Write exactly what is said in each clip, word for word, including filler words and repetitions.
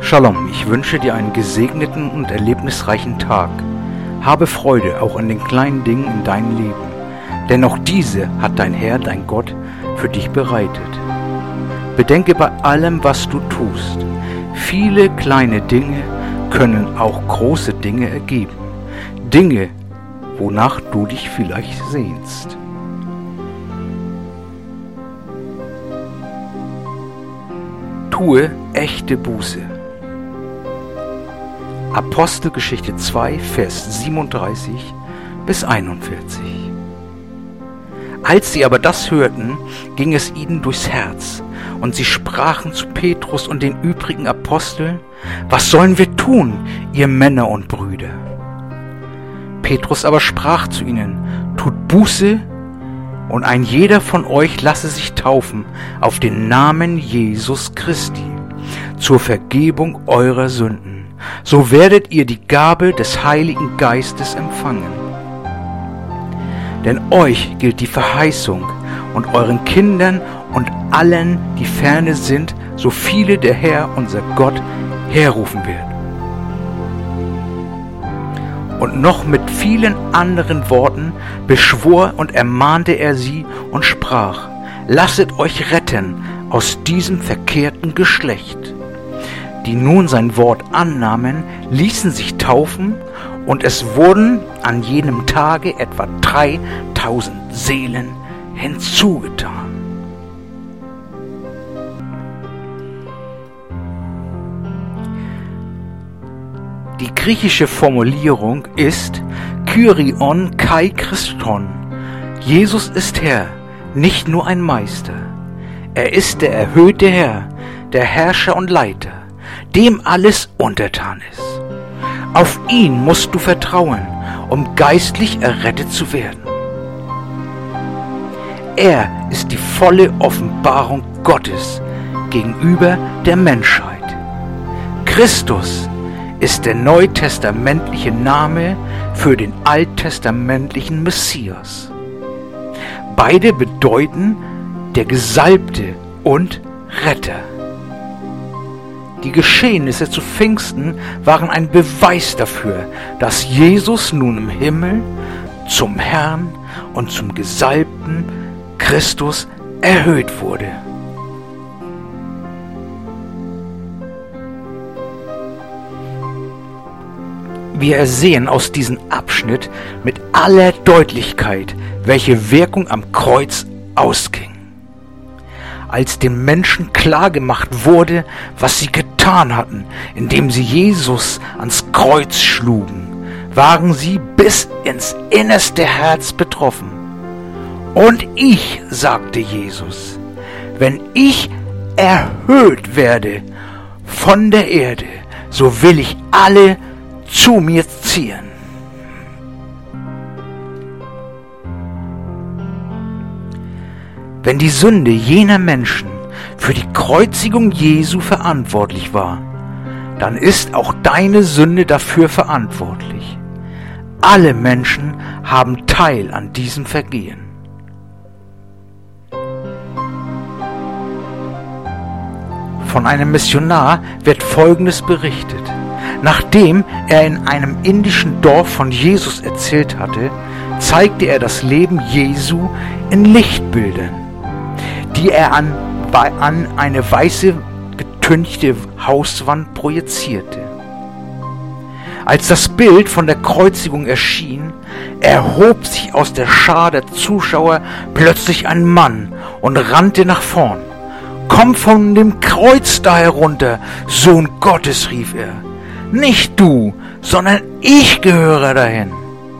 Shalom, ich wünsche dir einen gesegneten und erlebnisreichen Tag. Habe Freude auch an den kleinen Dingen in deinem Leben, denn auch diese hat dein Herr, dein Gott, für dich bereitet. Bedenke bei allem, was du tust, viele kleine Dinge können auch große Dinge ergeben. Dinge, wonach du dich vielleicht sehnst. Tue echte Buße. Apostelgeschichte zwei, Vers siebenunddreißig bis einundvierzig. Als sie aber das hörten, ging es ihnen durchs Herz, und sie sprachen zu Petrus und den übrigen Aposteln: Was sollen wir tun, ihr Männer und Brüder? Petrus aber sprach zu ihnen: Tut Buße, und ein jeder von euch lasse sich taufen auf den Namen Jesus Christi zur Vergebung eurer Sünden. So werdet ihr die Gabe des Heiligen Geistes empfangen. Denn euch gilt die Verheißung und euren Kindern und allen, die ferne sind, so viele der Herr, unser Gott, herrufen wird. Und noch mit vielen anderen Worten beschwor und ermahnte er sie und sprach: Lasset euch retten aus diesem verkehrten Geschlecht. Die nun sein Wort annahmen, ließen sich taufen, und es wurden an jenem Tage etwa dreitausend Seelen hinzugetan. Die griechische Formulierung ist Kyrion kai Christon. Jesus ist Herr, nicht nur ein Meister. Er ist der erhöhte Herr, der Herrscher und Leiter, dem alles untertan ist. Auf ihn musst du vertrauen, um geistlich errettet zu werden. Er ist die volle Offenbarung Gottes gegenüber der Menschheit. Christus ist der neutestamentliche Name für den alttestamentlichen Messias. Beide bedeuten der Gesalbte und Retter. Die Geschehnisse zu Pfingsten waren ein Beweis dafür, dass Jesus nun im Himmel zum Herrn und zum Gesalbten Christus erhöht wurde. Wir ersehen aus diesem Abschnitt mit aller Deutlichkeit, welche Wirkung am Kreuz ausging. Als den Menschen klargemacht wurde, was sie getan hatten, indem sie Jesus ans Kreuz schlugen, waren sie bis ins innerste Herz betroffen. Und ich, sagte Jesus, wenn ich erhöht werde von der Erde, so will ich alle zu mir ziehen. Wenn die Sünde jener Menschen für die Kreuzigung Jesu verantwortlich war, dann ist auch deine Sünde dafür verantwortlich. Alle Menschen haben Teil an diesem Vergehen. Von einem Missionar wird Folgendes berichtet. Nachdem er in einem indischen Dorf von Jesus erzählt hatte, zeigte er das Leben Jesu in Lichtbildern, die er an, an eine weiße, getünchte Hauswand projizierte. Als das Bild von der Kreuzigung erschien, erhob sich aus der Schar der Zuschauer plötzlich ein Mann und rannte nach vorn. »Komm von dem Kreuz da herunter, Sohn Gottes«, rief er. »Nicht du, sondern ich gehöre dahin.«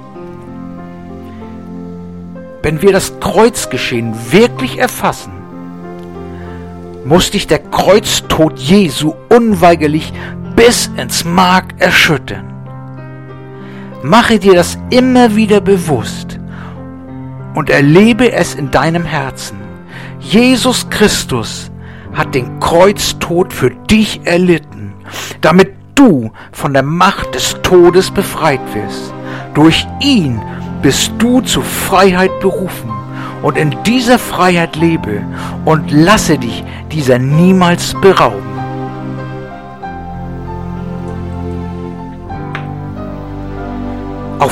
Wenn wir das Kreuzgeschehen wirklich erfassen, muss dich der Kreuztod Jesu unweigerlich bis ins Mark erschüttern. Mache dir das immer wieder bewusst und erlebe es in deinem Herzen. Jesus Christus hat den Kreuztod für dich erlitten, damit du von der Macht des Todes befreit wirst. Durch ihn bist du zur Freiheit berufen, und in dieser Freiheit lebe und lasse dich dieser niemals berauben.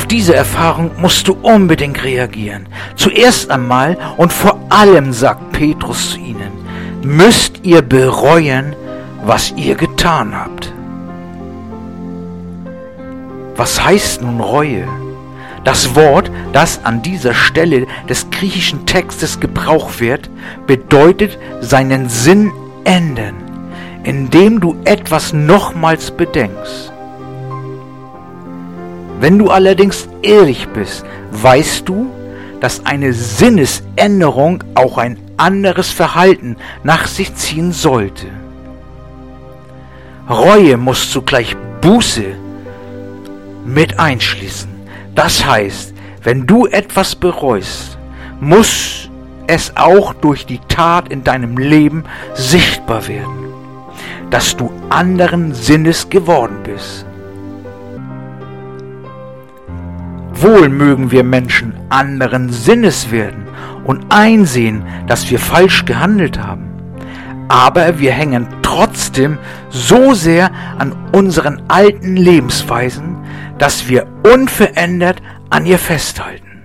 Auf diese Erfahrung musst du unbedingt reagieren. Zuerst einmal und vor allem, sagt Petrus zu ihnen, müsst ihr bereuen, was ihr getan habt. Was heißt nun Reue? Das Wort, das an dieser Stelle des griechischen Textes gebraucht wird, bedeutet seinen Sinn ändern, indem du etwas nochmals bedenkst. Wenn du allerdings ehrlich bist, weißt du, dass eine Sinnesänderung auch ein anderes Verhalten nach sich ziehen sollte. Reue muss zugleich Buße mit einschließen. Das heißt, wenn du etwas bereust, muss es auch durch die Tat in deinem Leben sichtbar werden, dass du anderen Sinnes geworden bist. Wohl mögen wir Menschen anderen Sinnes werden und einsehen, dass wir falsch gehandelt haben. Aber wir hängen trotzdem so sehr an unseren alten Lebensweisen, dass wir unverändert an ihr festhalten.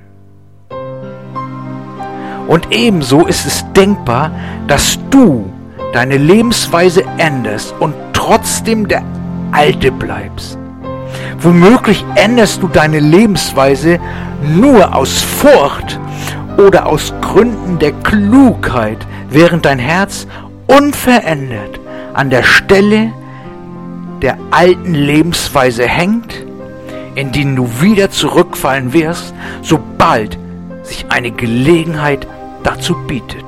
Und ebenso ist es denkbar, dass du deine Lebensweise änderst und trotzdem der Alte bleibst. Womöglich änderst du deine Lebensweise nur aus Furcht oder aus Gründen der Klugheit, während dein Herz unverändert an der Stelle der alten Lebensweise hängt, in die du wieder zurückfallen wirst, sobald sich eine Gelegenheit dazu bietet.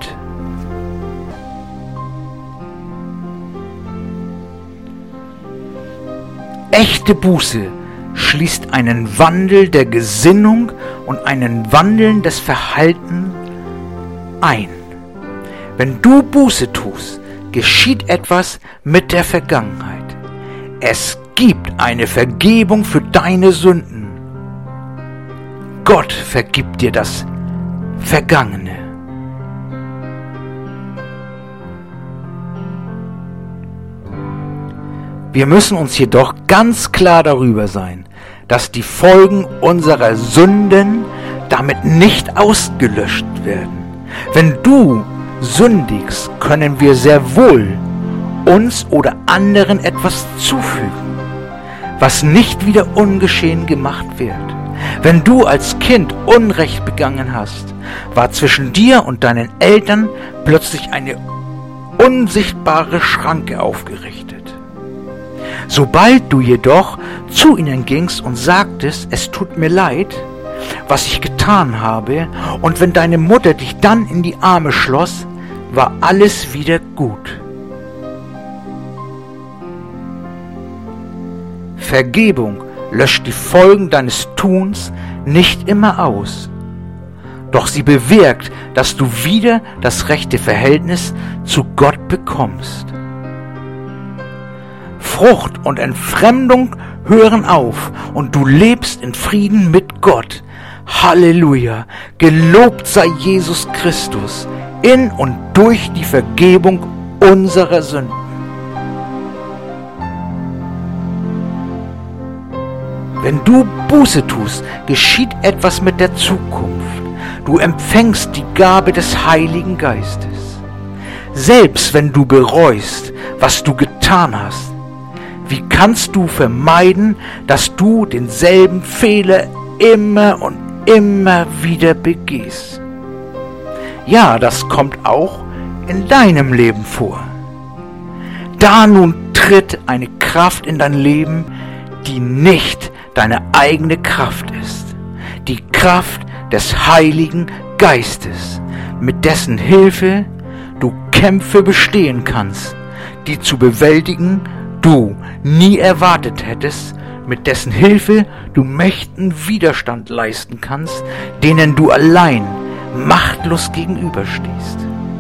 Echte Buße schließt einen Wandel der Gesinnung und einen Wandel des Verhaltens ein. Wenn du Buße tust, geschieht etwas mit der Vergangenheit. Es gibt eine Vergebung für deine Sünden. Gott vergibt dir das Vergangene. Wir müssen uns jedoch ganz klar darüber sein, dass die Folgen unserer Sünden damit nicht ausgelöscht werden. Wenn du sündigst, können wir sehr wohl uns oder anderen etwas zufügen, was nicht wieder ungeschehen gemacht wird. Wenn du als Kind Unrecht begangen hast, war zwischen dir und deinen Eltern plötzlich eine unsichtbare Schranke aufgerichtet. Sobald du jedoch zu ihnen gingst und sagtest, es tut mir leid, was ich getan habe, und wenn deine Mutter dich dann in die Arme schloss, war alles wieder gut. Vergebung löscht die Folgen deines Tuns nicht immer aus, doch sie bewirkt, dass du wieder das rechte Verhältnis zu Gott bekommst. Frucht und Entfremdung hören auf und du lebst in Frieden mit Gott. Halleluja! Gelobt sei Jesus Christus in und durch die Vergebung unserer Sünden. Wenn du Buße tust, geschieht etwas mit der Zukunft. Du empfängst die Gabe des Heiligen Geistes. Selbst wenn du bereust, was du getan hast, wie kannst du vermeiden, dass du denselben Fehler immer und immer wieder begehst? Ja, das kommt auch in deinem Leben vor. Da nun tritt eine Kraft in dein Leben, die nicht deine eigene Kraft ist. Die Kraft des Heiligen Geistes, mit dessen Hilfe du Kämpfe bestehen kannst, die zu bewältigen du nie erwartet hättest, mit dessen Hilfe du mächtigen Widerstand leisten kannst, denen du allein machtlos gegenüberstehst.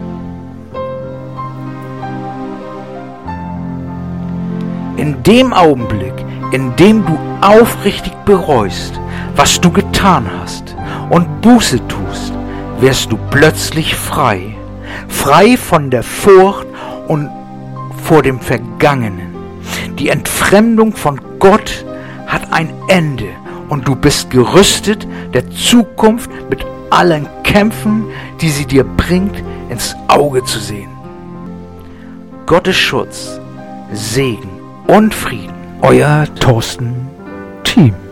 In dem Augenblick, in dem du aufrichtig bereust, was du getan hast und Buße tust, wirst du plötzlich frei, frei von der Furcht und vor dem Vergangenen. Die Entfremdung von Gott hat ein Ende und du bist gerüstet, der Zukunft mit allen Kämpfen, die sie dir bringt, ins Auge zu sehen. Gottes Schutz, Segen und Frieden. Euer Thorsten Thieme.